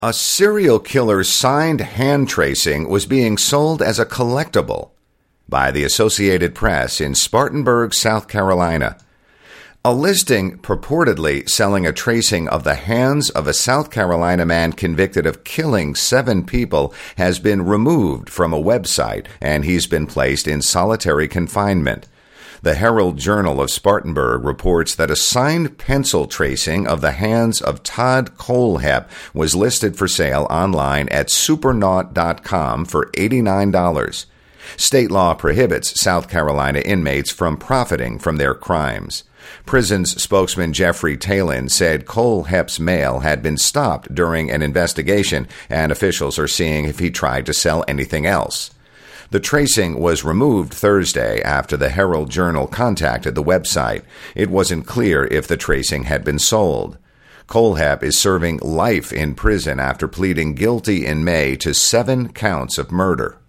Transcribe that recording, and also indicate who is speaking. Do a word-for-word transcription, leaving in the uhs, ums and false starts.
Speaker 1: A serial killer's signed hand tracing was being sold as a collectible by the Associated Press in Spartanburg, South Carolina. A listing purportedly selling a tracing of the hands of a South Carolina man convicted of killing seven people has been removed from a website, and he's been placed in solitary confinement. The Herald Journal of Spartanburg reports that a signed pencil tracing of the hands of Todd Kohlhepp was listed for sale online at supernaut dot com for eighty-nine dollars. State law prohibits South Carolina inmates from profiting from their crimes. Prison's spokesman Jeffrey Talin said Kohlhepp's mail had been stopped during an investigation, and officials are seeing if he tried to sell anything else. The tracing was removed Thursday after the Herald Journal contacted the website. It wasn't clear if the tracing had been sold. Kohlhepp is serving life in prison after pleading guilty in May to seven counts of murder.